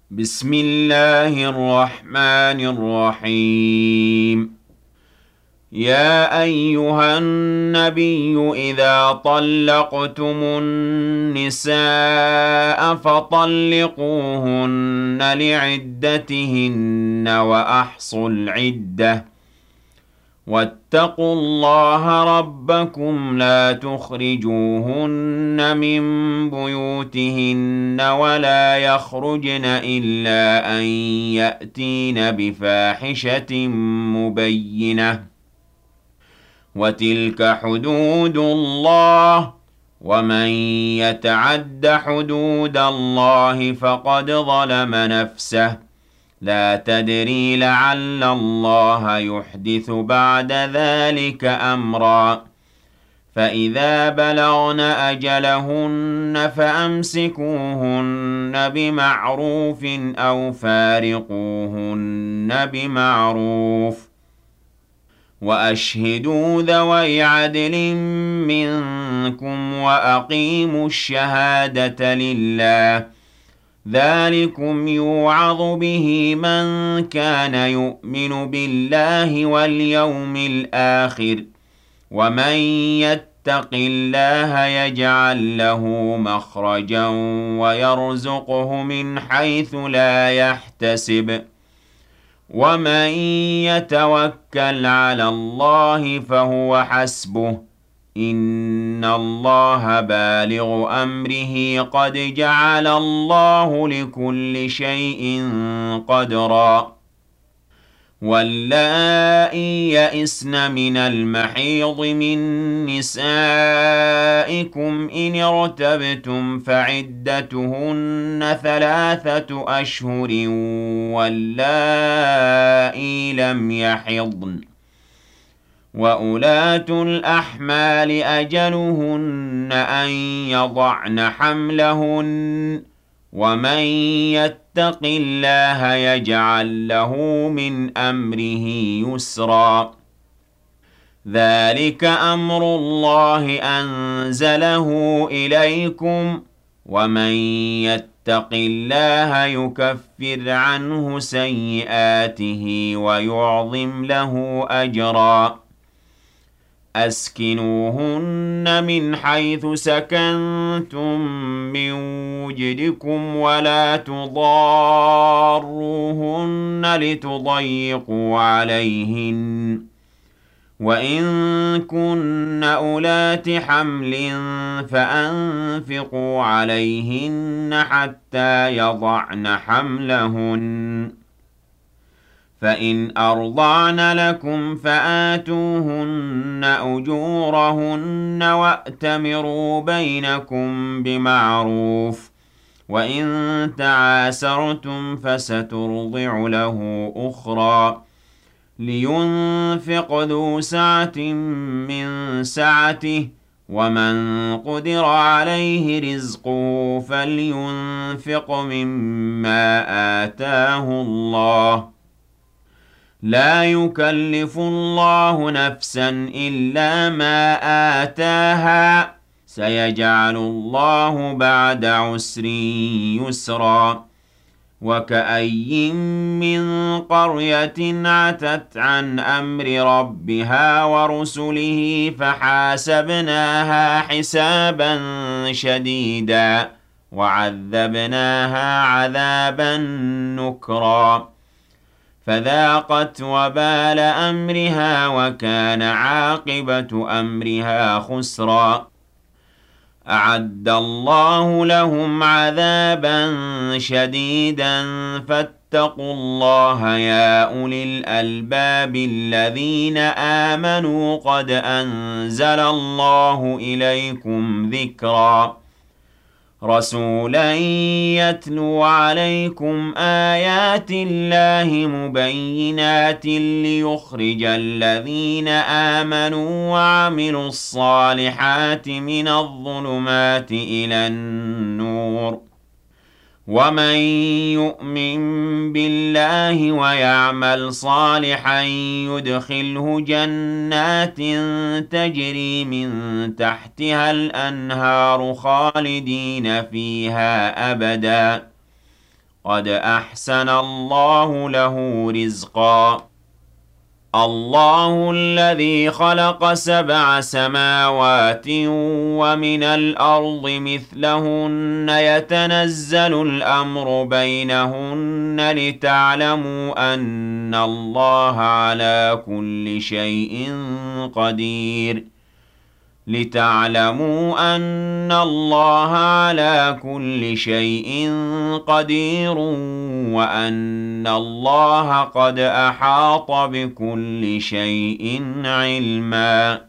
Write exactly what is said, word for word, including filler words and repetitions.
بسم الله الرحمن الرحيم. يا أيها النبي إذا طلقتم النساء فطلقوهن لعدتهن وأحصوا العدة واتقوا الله ربكم لا تخرجوهن من بيوتهن ولا يخرجن إلا أن يأتين بفاحشة مبينة وتلك حدود الله ومن يتعد حدود الله فقد ظلم نفسه لا تدري لعل الله يحدث بعد ذلك أمرا فإذا بلغن أجلهن فأمسكوهن بمعروف أو فارقوهن بمعروف وأشهدوا ذوي عدل منكم وأقيموا الشهادة لله ذلكم يوعظ به من كان يؤمن بالله واليوم الآخر ومن يتق الله يجعل له مخرجا ويرزقه من حيث لا يحتسب ومن يتوكل على الله فهو حسبه إن الله بالغ أمره قد جعل الله لكل شيء قدرا واللائي يئسن من المحيض من نسائكم إن ارتبتم فعدتهن ثلاثة أشهر واللائي لم يحضن وأولاة الأحمال أجلهن أن يضعن حملهن ومن يتق الله يجعل له من أمره يسرا ذلك أمر الله أنزله إليكم ومن يتق الله يكفر عنه سيئاته ويعظم له أجرا أسكنوهن من حيث سكنتم من وجدكم ولا تضاروهن لتضيقوا عليهن وإن كن أولات حمل فأنفقوا عليهن حتى يضعن حملهن فإن أرضعن لكم فآتوهن أجورهن وأتمروا بينكم بمعروف وإن تعاسرتم فسترضع له أخرى لينفق ذو سعة من سعته ومن قدر عليه رزقه فلينفق مما آتاه الله لا يكلف الله نفسا إلا ما آتاها سيجعل الله بعد عسر يسرا وكأي من قرية عتت عن أمر ربها ورسله فحاسبناها حسابا شديدا وعذبناها عذابا نكرا فذاقت وبال أمرها وكان عاقبة أمرها خسرا أعد الله لهم عذابا شديدا فاتقوا الله يا أولي الألباب الذين آمنوا قد أنزل الله إليكم ذكرا رسولا يتلو عليكم آيات الله مبينات ليخرج الذين آمنوا وعملوا الصالحات من الظلمات إلى النور ومن يؤمن بالله ويعمل صالحا يدخله جنات تجري من تحتها الأنهار خالدين فيها أبدا قد أحسن الله له رزقا الله الذي خلق سبع سماوات ومن الأرض مثلهن يتنزل الأمر بينهن لتعلموا أن الله على كل شيء قدير لتعلموا أن الله على كل شيء قدير وأن الله قد أحاط بكل شيء علما